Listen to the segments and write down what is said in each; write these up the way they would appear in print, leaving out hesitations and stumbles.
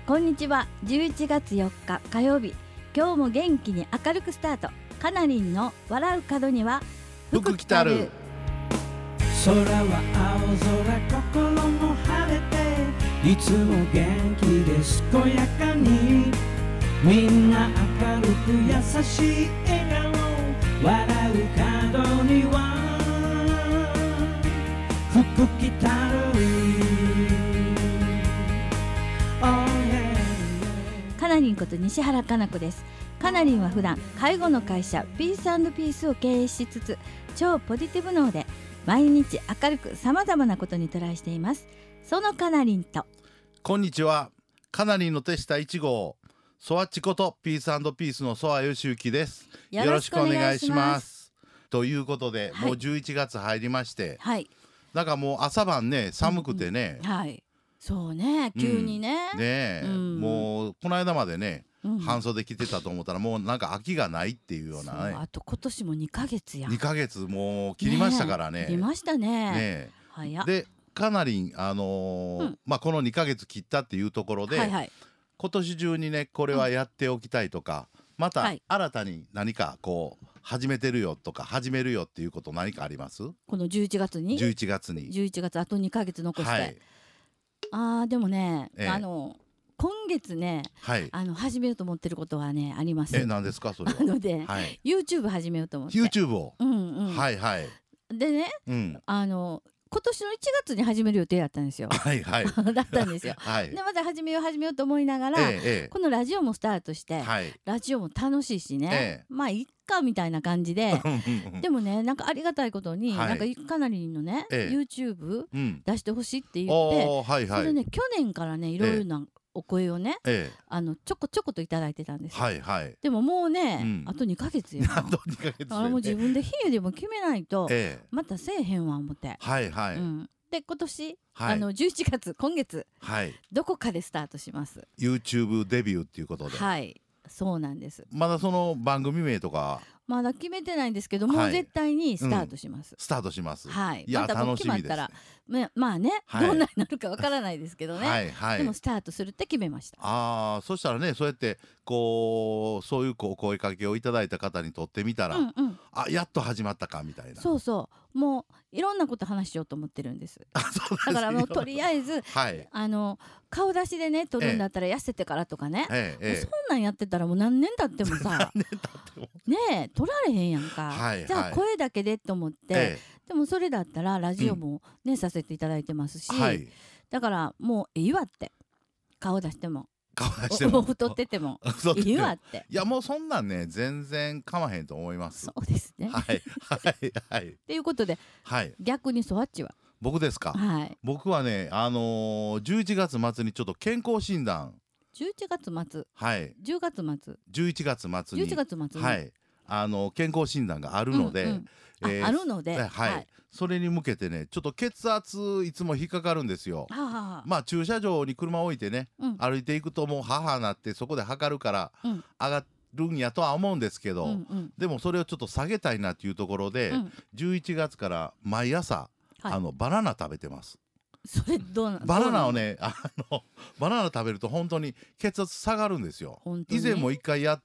こんにちは。11月4日火曜日、今日も元気に明るくスタート。カナリンの笑う門には福来たる。 空は青空、心も晴れていつも元気で健やかに、みんな明るく優しい笑顔、笑う門には福来たる。 カナリンこと西原かな子です。カナリンは普段介護の会社ピース&ピースを経営しつつ、超ポジティブ脳で毎日明るくさまざまなことにトライしています。そのカナリンと、 こんにちは。カナリンの手下1号ソワッチことピース&ピースのソワヨシユキです。よろしくお願いします。ということで、もう11月入りまして、 はい、 なんかもう朝晩ね寒くてね、 はい、そうね、急にね、 もうこの間までね、半袖着てたと思ったらもうなんか秋がないっていうようなね。 あと今年も2ヶ月や。 2ヶ月もう切りましたからね。 切りましたね。早っ。 でカナリンこの2ヶ月切ったっていうところで、今年中にねこれはやっておきたいとか、また新たに何かこう始めてるよとか始めるよっていうこと何かあります？ この11月に11月あと2ヶ月残して、でもね、今月ね、始めようと思ってることはねあります。 何ですかそれは？ YouTube 始めようと思って。 YouTube をでね、今年の1月に始める予定だったんですよ。だったんですよ。でまた始めようと思いながら、このラジオもスタートして、ラジオも楽しいしね、まあいっかみたいな感じででもね、なんかありがたいことに、なんかかなりのね、YouTube 出してほしいって言って、それね去年からねいろいろなお声をね、ちょこちょこといただいてたんですよ。でももうね、あと2ヶ月よ。だからもう自分で日々でも決めないとまたせえへんわ思って。で今年11月今月どこかでスタートします。 YouTube デビューっていうことで。 そうなんです。 まだその番組名とかまだ決めてないんですけど、もう絶対にスタートします。 スタートします。 いや、楽しみですね。まあね、どんなになるかわからないですけどね。でもスタートするって決めました。 そしたらね、そうやってこうそういうお声かけをいただいた方にとってみたら、やっと始まったかみたいな。そうもういろんなこと話しようと思ってるんです。だからもうとりあえず顔出しでね撮るんだったら痩せてからとかね、そんなんやってたらもう何年経ってもさね撮られへんやんか。じゃあ声だけでと思って、でもそれだったらラジオもねさせていただいてますし、だからもういいわって、顔出しても太っててもいいわって。 いやもうそんなんね全然かまへんと思います。 そうですね。っていうことで、逆にソワッチは？ 僕ですか？僕はね11月末にちょっと健康診断、 11月末10月末 11月末に健康診断があるので、それに向けてねちょっと血圧いつも引っかかるんですよ。まあ駐車場に車置いてね、歩いていくともう母なってそこで測るから上がるんやとは思うんですけど、でもそれをちょっと下げたいなっていうところで、11月から毎朝バナナ食べてます。 それどうなの？ バナナをねバナナ食べると本当に血圧下がるんですよ。以前も1回やって、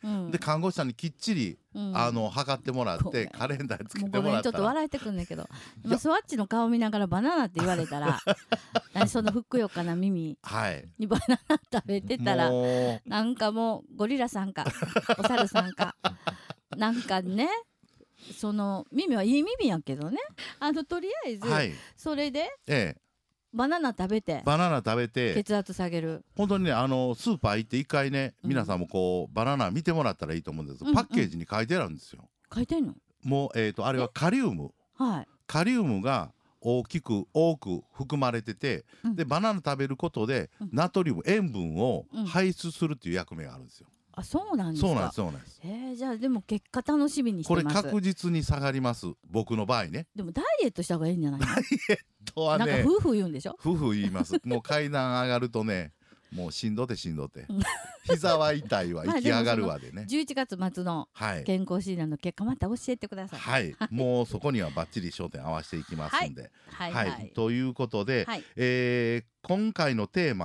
で看護師さんにきっちり測ってもらってカレンダーつけてもらったら、 ちょっと笑えてくんねんけど、スワッチの顔見ながらバナナって言われたらそのふくよかな耳にバナナ食べてたら、なんかもうゴリラさんかお猿さんかなんかね、その耳はいい耳やけどね、とりあえずそれでバナナ食べて血圧下げる。 本当にねスーパー行って一回ね、皆さんもこうバナナ見てもらったらいいと思うんです。パッケージに書いてあるんですよ。 書いてんの？ もうあれはカリウムが多く含まれてて、でバナナ食べることでナトリウム塩分を排出するっていう役目があるんですよ。 そうなんですか。 そうなんです。 じゃあでも結果楽しみにしてます。 これ確実に下がります、僕の場合ね。 でもダイエットした方がいいんじゃないの？ ダイエットはね、 なんか夫婦言うんでしょ？ 夫婦言います。もう階段上がるとねもうしんどて膝は痛いわ息上がるわでね。 11月末の健康診断の結果また教えてください。 もうそこにはバッチリ焦点合わせていきますんで。ということで、今回のテーマ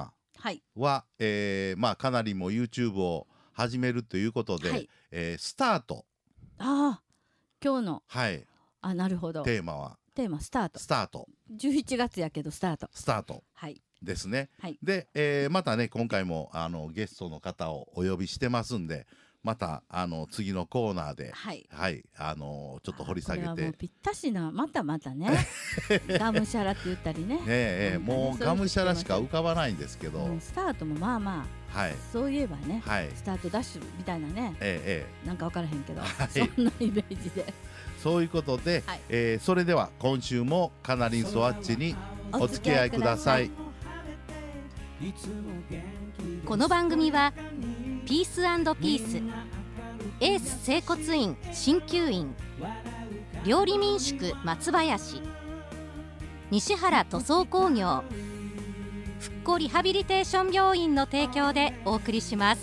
は、まあかなりも YouTube を始めるということで、スタート。 今日のはいなるほど。 テーマスタート。11月やけどスタートですね。で、またね今回もゲストの方をお呼びしてますんで、また次のコーナーでちょっと掘り下げて。これはもうぴったしなまたねがむしゃらって言ったりね。 もうがむしゃらしか浮かばないんですけど、 スタートもまあそういえばね、スタートダッシュみたいなね、なんか分からへんけど、そんなイメージで。 そういうことで、それでは今週もカナリンスワッチにお付き合いください。 この番組はピース&ピース、エース整骨院鍼灸院、料理民宿松林、西原塗装工業、復興リハビリテーション病院の提供でお送りします。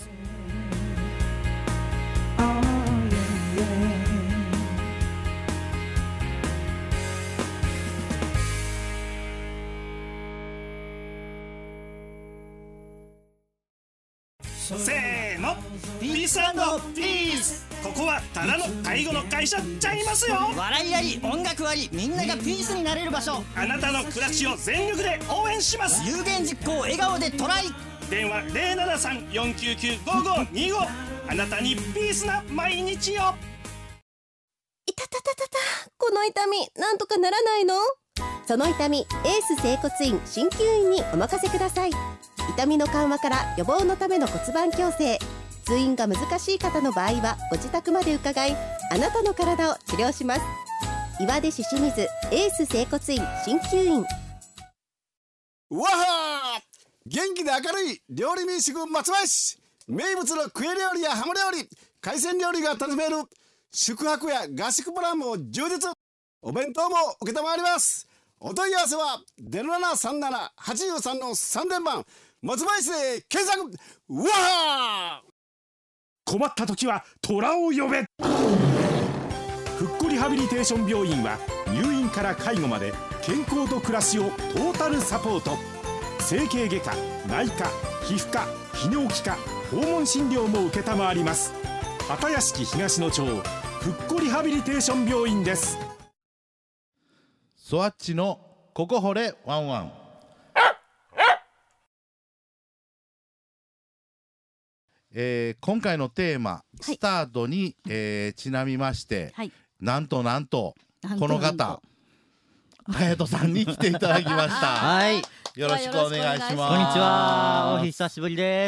せーの、ピース&ピース。ここはただの介護の会社ちゃいますよ。 笑いあり音楽あり、みんながピースになれる場所。 あなたの暮らしを全力で応援します。 有言実行、笑顔でトライ。 電話 073-499-5525。あなたにピースな毎日を。 いたたたたた、この痛みなんとかならないの？その痛み、エース整骨院鍼灸院にお任せください。痛みの緩和から予防のための骨盤矯正、通院が難しい方の場合はご自宅まで伺い、あなたの体を治療します。岩出市清水エース整骨院鍼灸院。 わはー、元気で明るい料理民宿松林。名物のクエ料理やハモ料理、海鮮料理が楽しめる宿泊や合宿プランも充実。お弁当も承ります。お問い合わせは 0737-83-3000 番松林で検索。うわー、 困った時は虎を呼べ。復興リハビリテーション病院は入院から介護まで健康と暮らしをトータルサポート。整形外科、内科、皮膚科、泌尿器科、訪問診療も承ります。畑屋敷東野町復興リハビリテーション病院です。 ソワッチのここ掘れワンワン。今回のテーマ、スタートに、ちなみまして、なんとこの方隼人さんに来ていただきました。 はい、 よろしくお願いします。こんにちは、お久しぶりです。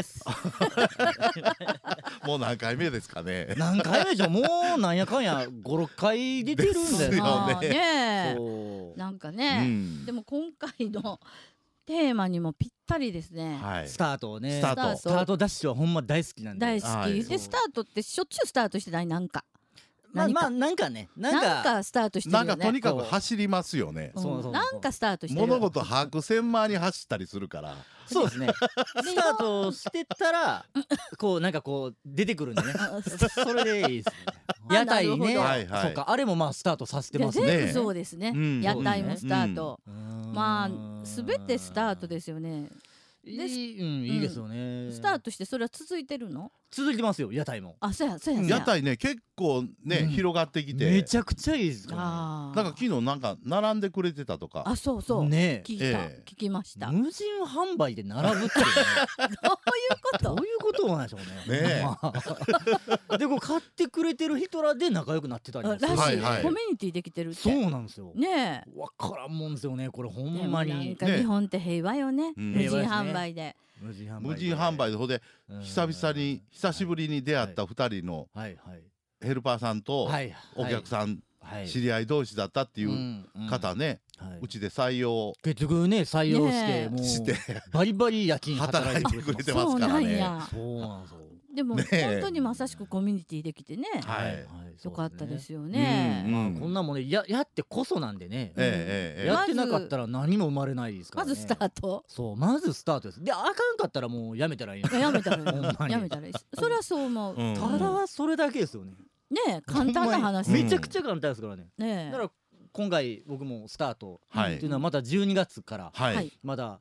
もう何回目ですかね。 何回目じゃ、もうなんやかんや5、6回出てるんだよね。なんかね、でも今回のテーマにもぴったりですね。 スタートね、スタートダッシュはほんま大好きなんで。 大好きで、スタートってしょっちゅうスタートしてない？なんかなんかスタートしてるよね。 なんかとにかく走りますよね。 なんかスタートしてる。 物事把握せん間に走ったりするから。 そうですね。スタートしてたらこうなんかこう出てくるんでね。それでいいですね。屋台ね、そうか、あれもまあスタートさせてますね。 全部そうですね。屋台もスタート。まあすべてスタートですよね。 いいですよね。 スタートしてそれは続いてるの？ 続いてますよ、屋台も。 そうや。 屋台ね、結構ね広がってきてめちゃくちゃいいですよ。 なんか昨日なんか並んでくれてたとか。 そうね、聞きました。 無人販売で並ぶってね。どういうことなんでしょうね。でこう買ってくれてる人らで仲良くなってたりらしい。コミュニティできてるって。 そうなんですよね。 わからんもんですよね、これほんまに。 なんか日本って平和よね、無人販売で。 無人販売で、ほんで久しぶりに出会った2人のヘルパーさんとお客さん、知り合い同士だったっていう方ね、うちで採用結局ね、採用してバリバリ夜勤働いてくれてますからね。 そうなんですよ。 でも本当にまさしくコミュニティできてね、よかったですよね。 こんなもんね、やってこそなんでね。やってなかったら何も生まれないですからね。 まずスタート。 そう、まずスタートです。で、あかんかったらもうやめたらいい。 やめたらいい。それはそう思う。 ただそれだけですよね。 ね、簡単な話。 めちゃくちゃ簡単ですからね。だから今回僕もスタートっていうのはまた12月からまだ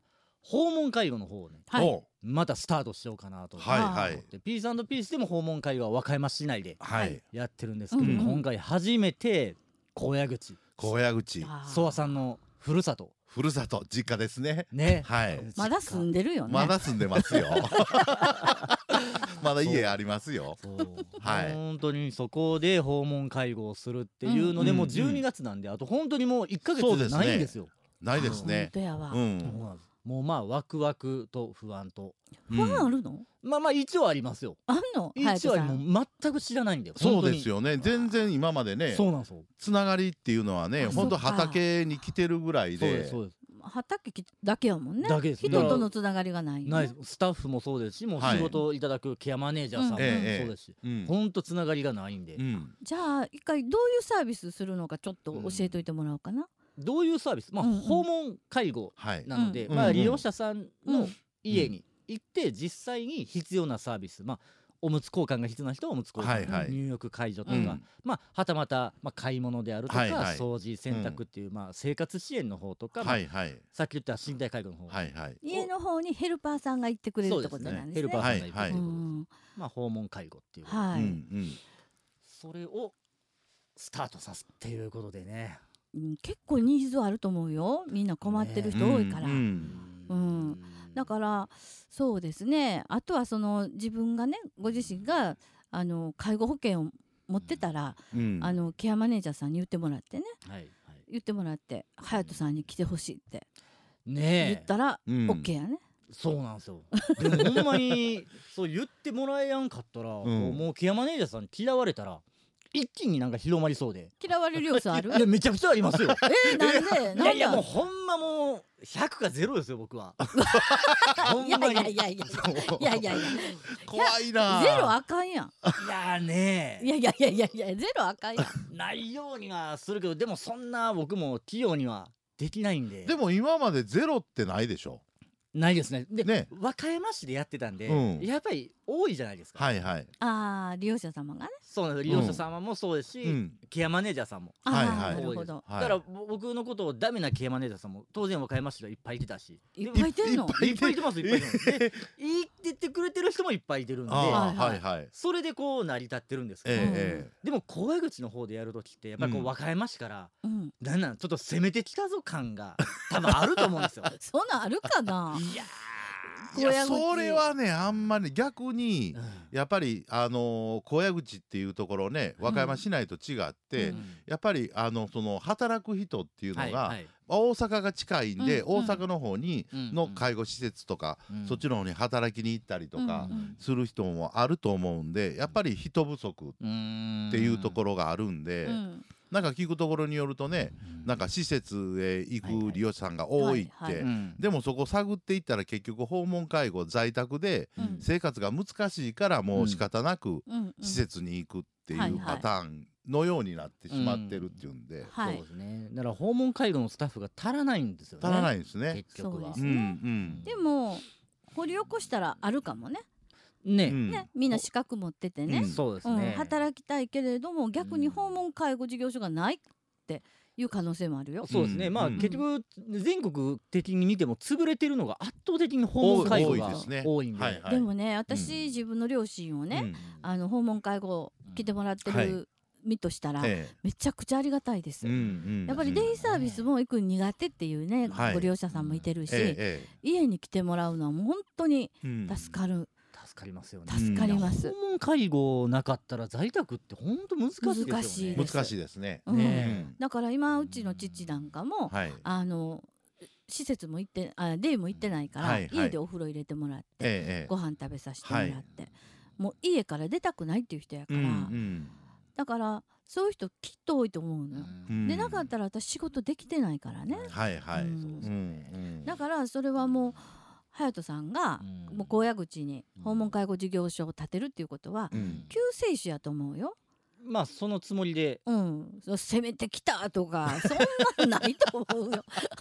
訪問介護の方をね、 はい、 またスタートしようかなと思って、ピース&ピースでも訪問介護は和歌山市内でやってるんですけど、今回初めて高野口ソワさんのふるさと実家ですね。 はい。まだ住んでるよね。 まだ住んでますよ。まだ家ありますよ。 はい。本当にそこで訪問介護をするっていうのでもう12月なんで、あと本当にもう1ヶ月ないんですよ。 ないですね。 本当やわ。 もうまあワクワクと不安と。 不安あるの？ まあ一応ありますよ。 あんの？ 一応もう全く知らないんだよ。 そうですよね。全然今までね、つながりっていうのはね、本当畑に来てるぐらいで。 そうです。 畑だけやもんね。人とのつながりがない。 ない。スタッフもそうですし、もう仕事をいただくケアマネージャーさんもそうですし、本当つながりがないんで。 じゃあ一回どういうサービスするのかちょっと教えといてもらおうかな。 どういうサービス？訪問介護なので、利用者さんの家に行って実際に必要なサービス、おむつ交換が必要な人はおむつ交換、入浴介助とか、はたまた買い物であるとか、掃除洗濯っていう生活支援の方とか、さっき言った身体介護の方、 家の方にヘルパーさんが行ってくれるってことなんですね。 ヘルパーさんが行ってくれる、訪問介護っていう、それをスタートさすっていうことでね。 結構ニーズあると思うよ。みんな困ってる人多いから。だからそうですね。あとはその自分がね、ご自身が介護保険を持ってたら、ケアマネージャーさんに言ってもらってね、言ってもらって隼人さんに来てほしいって言ったら OK やね。 そうなんですよ。でもほんまにそう言ってもらえやんかったら、もうケアマネージャーさんに嫌われたら一気になんか広まりそうで。 嫌われる要素ある？ いやめちゃくちゃありますよ。 なんで？ いやもうほんまもう100か0ですよ僕は。 ほんまに。いや怖いな。 ゼロあかんやん。 いやね。 いやゼロあかんやん。 ないようにはするけど、でもそんな僕も器用にはできないんで。 でも今までゼロってないでしょ。 ないですね。で、和歌山市でやってたんで、やっぱり多いじゃないですか。 利用者様がね。 そうなんです。利用者様もそうですし、ケアマネージャーさんもなるほど。 だから僕のことをダメなケアマネージャーさんも当然和歌山市ではいっぱいいてたし。 いっぱいいてんの？ いっぱいいてます。いっぱいいてます。で、言ってくれてる人もいっぱいいてるんで、それでこう成り立ってるんですけど、でも高野口の方でやるときってやっぱりこう和歌山市からなんちょっと攻めてきたぞ感が多分あると思うんですよ。 そんなんあるかな？ いやそれはねあんまり逆にやっぱり高野口っていうところね、和歌山市内と違ってやっぱりその働く人っていうのが大阪が近いんで、大阪の方にの介護施設とかそっちの方に働きに行ったりとかする人もあると思うんで、やっぱり人不足っていうところがあるんで。なんか聞くところによるとね、なんか施設へ行く利用者さんが多いって、でもそこ探っていったら結局訪問介護在宅で生活が難しいからもう仕方なく施設に行くっていうパターンのようになってしまってるっていうんで、 そうですね。だから訪問介護のスタッフが足らないんですよね。 足らないんですね。 結局は。 でも掘り起こしたらあるかもね。 ね、 みんな資格持っててね、 そうですね、 働きたいけれども逆に訪問介護事業所がないっていう可能性もあるよ。 そうですね。結局全国的に見ても潰れてるのが圧倒的に訪問介護が多いんで。 でもね、私自分の両親をね、訪問介護来てもらってる身としたらめちゃくちゃありがたいです。やっぱりデイサービスも行く苦手っていうねご利用者さんもいてるし、家に来てもらうのはもう本当に助かる。 助かりますよね。 助かります。 訪問介護なかったら在宅って本当難しいですよね。 難しいですね。 だから今うちの父なんかも施設も行ってデイも行ってないから家でお風呂入れてもらってご飯食べさせてもらってもう家から出たくないっていう人やから、だからそういう人きっと多いと思うのよ。でなかったら私仕事できてないからね。だからそれはもう隼人さんがもう高野口に訪問介護事業所を建てるっていうことは救世主やと思うよ。 そのつもりで、 攻めてきたとかそんなんないと思うよ。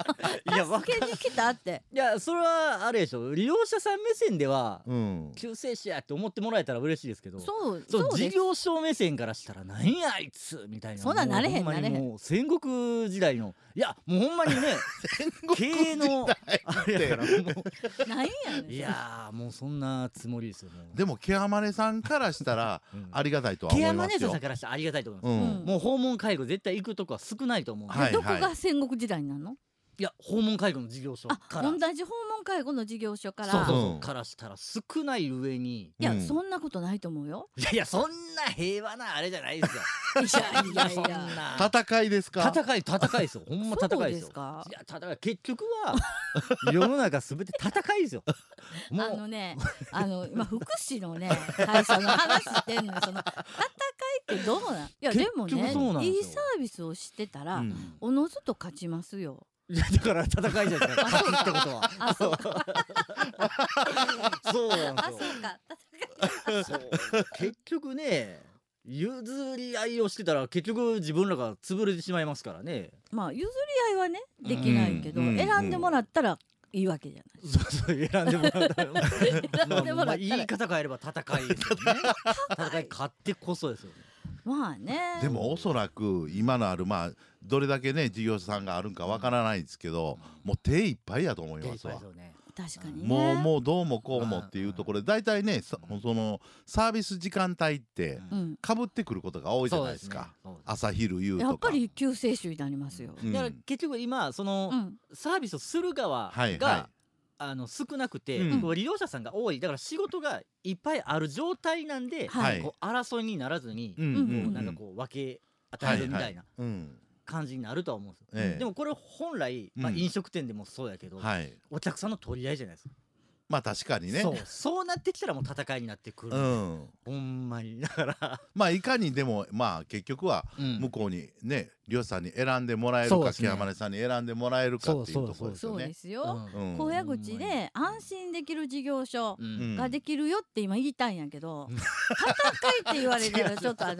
助けに来たって。 いやそれはあれでしょ、利用者さん目線では救世主やって思ってもらえたら嬉しいですけど、 そう事業所目線からしたらなんやあいつみたいな、 そんなんなれへんなれへん。 もう戦国時代の、いやもうほんまにね経営のあれやからもうなんやねん。 いやもうそんなつもりですよ。 でもケアマネさんからしたらありがたいとは思いますよ。 ケアマネさんからしたらありがたいと思います。もう訪問介護絶対行くとこは少ないと思う。 どこが戦国時代になるの？ いや訪問介護の事業所から同じ訪問介護の事業所からからしたら少ない上に、 いやそんなことないと思うよ。 いやそんな平和なあれじゃないですよ。 いやそんな戦いですか？ 戦いですよ。ほんま戦いですよ。いや戦い、結局は世の中すべて戦いですよ。 今福祉のね会社の話してんの、その戦いってどうなん？いやでもね、いいサービスをしてたらおのずと勝ちますよ。 だから戦いじゃないですか。勝つってことは。 あ、そうか。 そうなんですよ。 あ、そうか。戦い。 そう。結局ね、譲り合いをしてたら結局自分らが潰れてしまいますからね。 まあ譲り合いはねできないけど、選んでもらったらいいわけじゃない。 そう選んでもらったら。言い方変えれば戦いですよね。戦い勝ってこそですよね。 まあね。 でもおそらく今のあるどれだけね事業者さんがあるんかわからないですけど、もう手いっぱいやと思いますわ。 確かにね。 もうどうもこうもっていうところでだいたいねそのサービス時間帯ってかぶってくることが多いじゃないですか。朝昼夕とか。やっぱり救世主になりますよ。 だから結局今そのサービスをする側が少なくて利用者さんが多い、だから仕事がいっぱいある状態なんでこう争いにならずになんかこう分け与えるみたいな感じになるとは思うんですよ。でもこれ本来飲食店でもそうやけどお客さんの取り合いじゃないですか。 まあ確かにね。 そうなってきたらもう戦いになってくる。ほんまにだからいかにでも結局は向こうにね利用者さんに選んでもらえるかケアマネさんに選んでもらえるかっていうところですよね。 そうですよ。高野口で安心できる事業所ができるよって今言いたいんやけど、戦いって言われたらちょっとう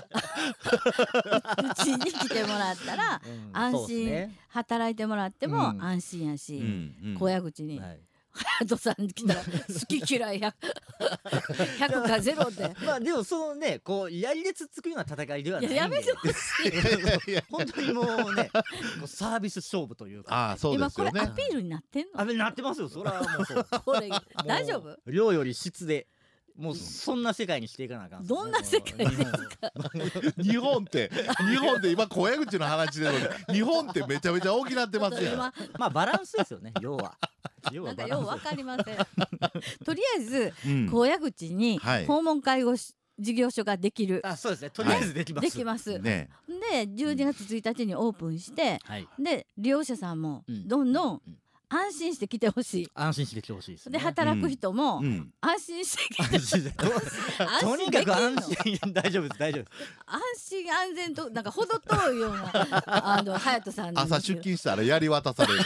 ちに来てもらったら安心、働いてもらっても安心やし、高野口に隼人さん来たら好き嫌い100か0ででもそのねこうやりでつつくような戦いではないんで、 やめてほしい。 本当にもうねサービス勝負というか。 今これアピールになってんの？ なってますよ。それはもうそう。 これ大丈夫？ 量より質でもうそんな世界にしていかなあかん。 どんな世界ですか？ 日本って今小屋口の話で日本ってめちゃめちゃ大きなってますよ。 バランスですよね。要はなんかよう分かりません。とりあえず高野口に訪問介護事業所ができる。 そうですね。とりあえずできます。 できます。で12月1日にオープンしてで利用者さんもどんどん安心して来てほしい。 安心して来てほしいですね。 で働く人も安心して来てほしい。 とにかく安心。大丈夫です。安心安全となんか程遠いような隼人さん朝出勤したらやり渡される。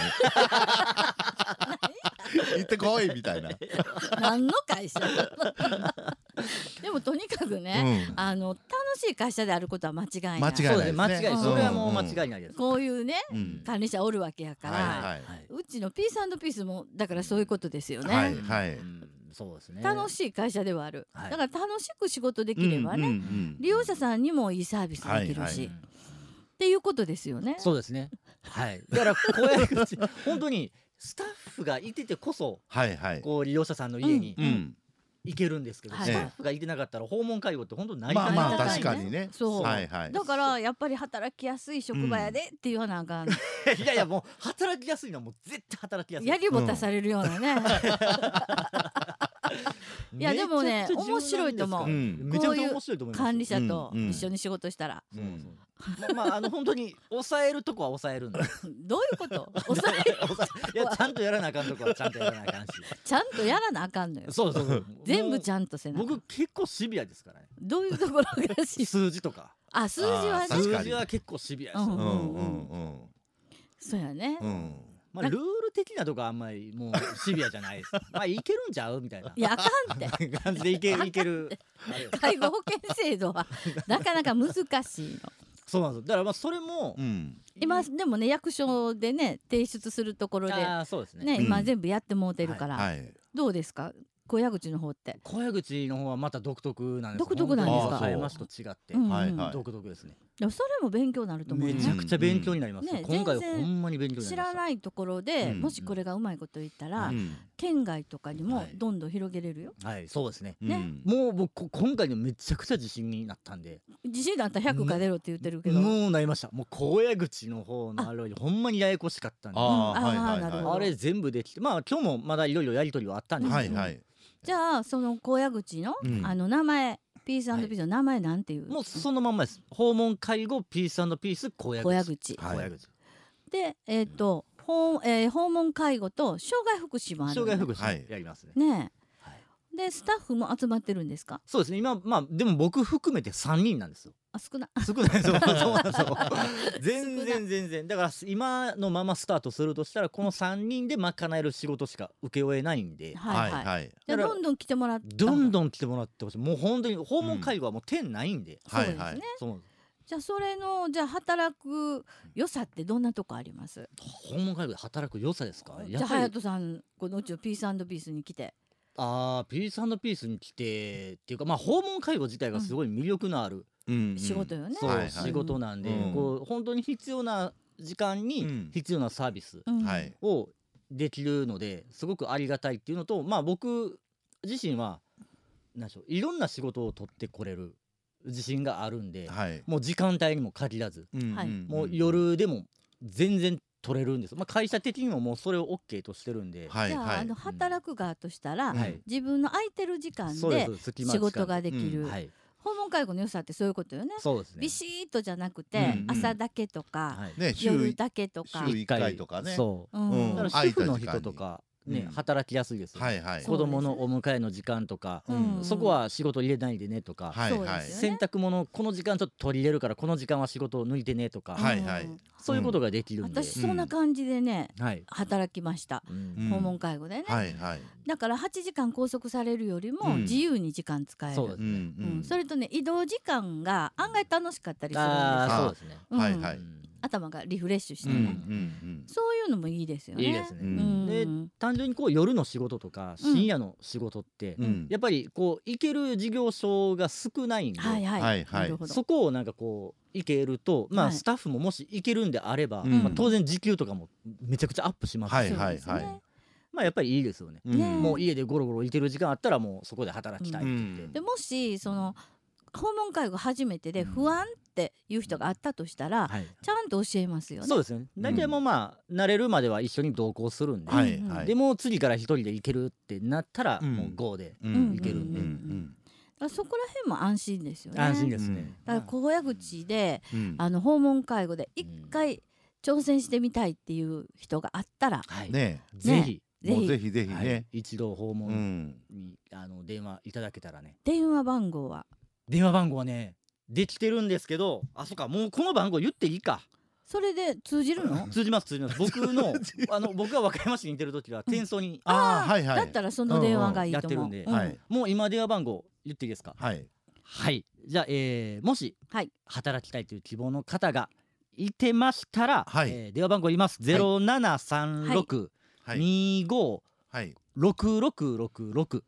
行ってこいみたいな。 何の会社？でもとにかくね、楽しい会社であることは間違いない。 間違いないですね。 それはもう間違いないです。 こういうね管理者おるわけやから、うちのピース&ピースもだからそういうことですよね。 そうですね。 楽しい会社ではある。だから楽しく仕事できればね、利用者さんにもいいサービスできるし、っていうことですよね。 そうですね。だからこうやって本当にスタッフがいててこそこう利用者さんの家に行けるんですけど、スタッフがいてなかったら訪問介護って本当に成り立たない。 確かにね。 そうだからやっぱり働きやすい職場やでって言わなあかん。 いやもう働きやすいのはもう絶対働きやすい。 やりぼたされるようなね。いやでもね面白いと思う。 めちゃめちゃ面白いと思います。 管理者と一緒に仕事したら。 本当に抑えるとこは抑えるんだ。 どういうこと？抑える。 いやちゃんとやらなあかんとこはちゃんとやらなあかんし。 ちゃんとやらなあかんのよ。 そう。 全部ちゃんとせな。 僕結構シビアですからね。 どういうところが数字とか。 数字はね。 数字は結構シビアです。 そうやね。 ルール的なとこはあんまりもうシビアじゃないです。いけるんちゃうみたいな。 いやあかんって感じでいける。 介護保険制度はなかなか難しいの。 そうなんです。だからまあそれも、 今でもね役所でね提出するところでそうですね、 今全部やってもうてるから、どうですか小屋口の方って。 小屋口の方はまた独特なんです。 独特なんですか。 狭山市と違って独特ですね。 でもそれも勉強になると思う。 めちゃくちゃ勉強になります。今回ほんまに勉強になりました。 知らないところでもしこれがうまいこと言ったら県外とかにもどんどん広げれるよ。 はい、そうですね。もう僕今回のめちゃくちゃ自信になったんで。 自信だったら100か出ろって言ってるけど。 もうなりました。もう小屋口の方のあれほんまにややこしかったんで。あれ全部できて、まあ今日もまだいろいろやり取りはあったんですけど。 じゃあその小屋口の名前ピース&ピースの名前なんていう？ もうそのまんまです。訪問介護ピース&ピース小屋口。 で訪問介護と障害福祉もある。 障害福祉やりますね。 ねえ。でスタッフも集まってるんですか？ そうですね。今まあでも僕含めて3人なんですよ。 少ないですよ。そうなんですよ。全然だから今のままスタートするとしたらこの3人で賄える仕事しか請け負えないんで、 じゃあどんどん来てもらってほしい。もう本当に訪問介護はもう点ないんで。 そうですね。じゃあそれの働く良さってどんなとこあります？ 訪問介護で働く良さですか？ じゃあ隼人さんこのうちのピース&ピースに来て。 ピース&ピースに来てっていうか、まあ訪問介護自体がすごい魅力のある仕事よね。 そう仕事なんで、こう本当に必要な時間に必要なサービスをできるのですごくありがたいっていうのと、まあ僕自身は何でしょう、いろんな仕事を取ってこれる自信があるんで、もう時間帯にも限らず、もう夜でも全然取れるんです。まあ会社的にももうそれを OK としてるんで、 じゃあ働く側としたら自分の空いてる時間で仕事ができる。訪問介護の良さってそういうことよね。 そうですね。 ビシッとじゃなくて朝だけとか夜だけとか週1回とかね。 そう。だから主婦の人とかね働きやすいですよ。子供のお迎えの時間とかそこは仕事入れないでねとか、洗濯物この時間ちょっと取り入れるからこの時間は仕事を抜いてねとか、そういうことができるんで。 私そんな感じでね働きました。訪問介護でね。だから8時間拘束されるよりも自由に時間使える。それとね移動時間が案外楽しかったりするんですよ。 そうですね。 頭がリフレッシュしてね、そういうのもいいですよね。 いいですね。で単純にこう夜の仕事とか深夜の仕事ってやっぱりこう行ける事業所が少ないんで、そこをなんかこう行けると、まあスタッフももし行けるんであれば、当然時給とかもめちゃくちゃアップしますし、まあやっぱりいいですよね。もう家でゴロゴロ行ける時間あったらもうそこで働きたいって言って。 でもしその訪問介護初めてで不安っていう人があったとしたら、ちゃんと教えますよね。 そうですね。大体もうまあ慣れるまでは一緒に同行するんで、でも次から一人で行けるってなったらもう GO で行けるんで、 そこら辺も安心ですよね。 安心ですね。 だから小屋口で訪問介護で一回挑戦してみたいっていう人があったら、 ぜひね一度訪問に電話いただけたらね。 電話番号はねできてるんですけど、そっか、もうこの番号言っていいか。 それで通じるの？ 通じます。僕が和歌山市にいてる時は転送にだったらその電話がいいと思う。 やってるんで、もう今電話番号言っていいですか？じゃあもし働きたいという希望の方がいてましたら電話番号言います。0736256666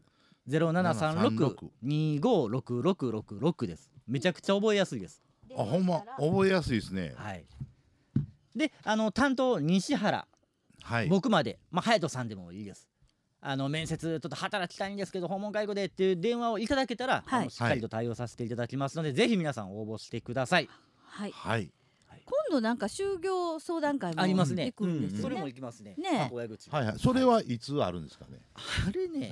0736256666です。めちゃくちゃ覚えやすいです。 ほんま覚えやすいですね。 で担当西原、僕まで隼人さんでもいいです。面接ちょっと働きたいんですけど訪問介護でっていう電話をいただけたらしっかりと対応させていただきますので、ぜひ皆さん応募してください。 今度なんか就業相談会もありますね。 行くんですよね。 それも行きますね。 親口。それはいつあるんですかね。 あれね。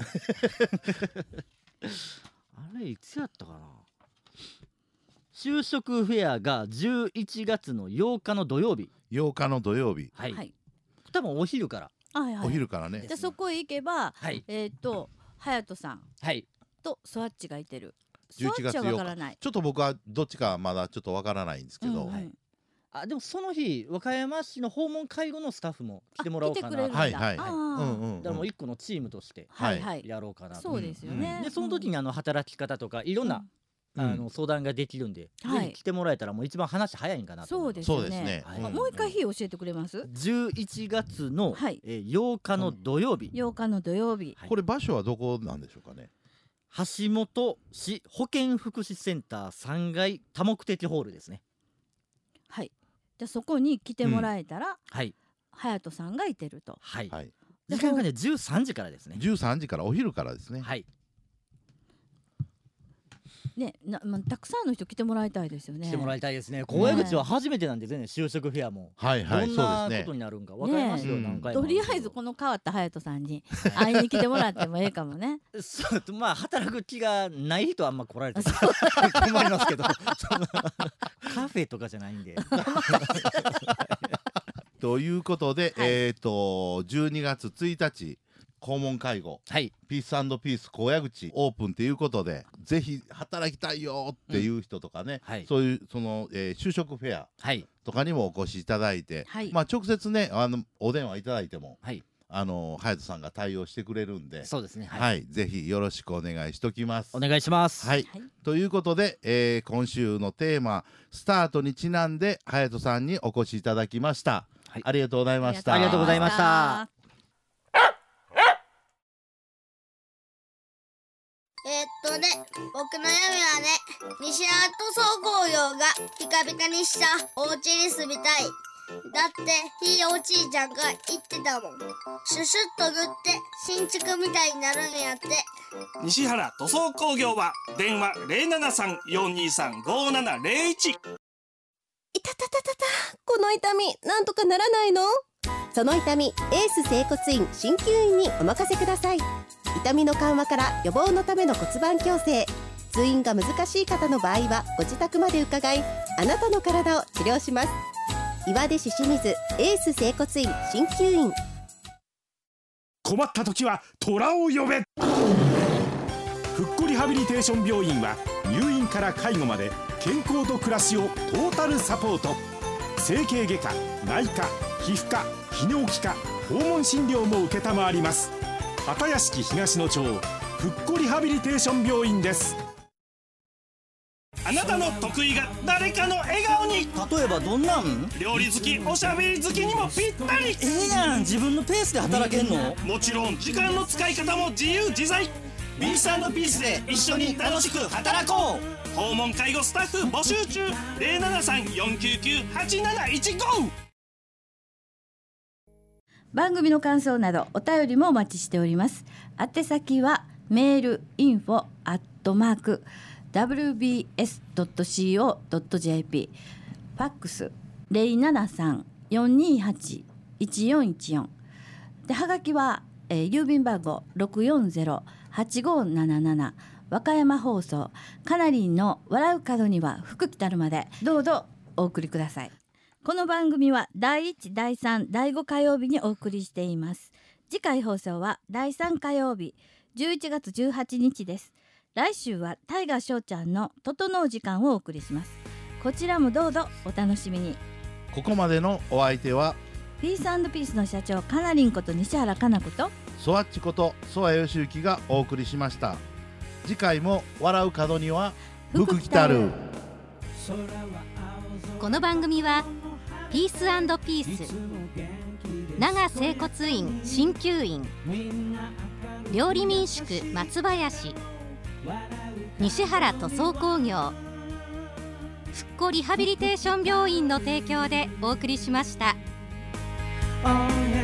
あれいつやったかな。就職フェアが11月の8日の土曜日。 8日の土曜日。 多分お昼から。 お昼からね。 じゃあそこへ行けば隼人さんとソワッチがいてる。 11月8日。ちょっと僕はどっちかまだちょっとわからないんですけど。 でもその日和歌山市の訪問介護のスタッフも来てもらおうかな。だからもう一個のチームとしてやろうかなと。 そうですよね。 でその時に働き方とかいろんな相談ができるんで、ぜひ来てもらえたらもう一番話早いんかなと思います。 そうですね。もう一回日教えてくれます？ 11月の8日の土曜日。 8日の土曜日。 これ場所はどこなんでしょうかね？ 橋本市保健福祉センター3階多目的ホールですね。 はい。じゃあそこに来てもらえたら、隼人さんがいてると。 はい。時間がね13時からですね。 13時からお昼からですね。 はい。 ね、たくさんの人来てもらいたいですよね。 来てもらいたいですね。高野口は初めてなんですね、就職フェアも。どんなことになるんか分かりますよ、何回も。 とりあえずこの変わった隼人さんに会いに来てもらってもええかもね。 まあ働く気がない人はあんま来られて困りますけど、カフェとかじゃないんで。 ということで、12月1日訪問介護、ピース&ピース高野口オープンということで、ぜひ働きたいよっていう人とかね、そういう就職フェアとかにもお越しいただいて、直接ねお電話いただいても隼人さんが対応してくれるんで、 そうですね、 ぜひよろしくお願いしときます。 お願いします。 ということで、今週のテーマスタートにちなんで隼人さんにお越しいただきました。ありがとうございました。 ありがとうございました。 僕の夢はね、西アート総工業がピカピカにしたお家に住みたい。だってひいおじいちゃんが言ってたもん。シュシュッと塗って新築みたいになるんやって。 西原塗装工業は電話 073-423-5701。 いたたたたた、この痛みなんとかならないの？その痛み、エース整骨院鍼灸院にお任せください。痛みの緩和から予防のための骨盤矯正、通院が難しい方の場合はご自宅まで伺い、あなたの体を治療します。岩出市清水エース整骨院鍼灸院。 困った時は虎を呼べ。ふっこりハビリテーション病院は入院から介護まで健康と暮らしをトータルサポート。整形外科、内科、皮膚科、泌尿器科、訪問診療も承ります。畑屋敷東野町ふっこりハビリテーション病院です。 あなたの得意が誰かの笑顔に。 例えばどんなん？ 料理好き、おしゃべり好きにもぴったり。 やん、自分のペースで働けんの？ もちろん時間の使い方も自由自在。 ピース&ピースで一緒に楽しく働こう。 訪問介護スタッフ募集中。073-499-8715。 番組の感想などお便りもお待ちしております。宛先はメール info@wbs.co.jp、 ファックス 073-428-1414 で、はがきは、郵便番号 640-8577 和歌山放送カナリンの笑う角には福来たるまでどうぞお送りください。この番組は第1、第3、第5火曜日にお送りしています。次回放送は第3火曜日11月18日です。来週はタイガー翔ちゃんの整う時間をお送りします。こちらもどうぞお楽しみに。 ここまでのお相手はピース&ピースの社長カナリンこと西原かな子とソワッチこと曽我義行がお送りしました。次回も笑う角には福来たる。 この番組はピース&ピース、長整骨院鍼灸院、料理民宿松林、西原塗装工業、ふっこリハビリテーション病院の提供でお送りしました。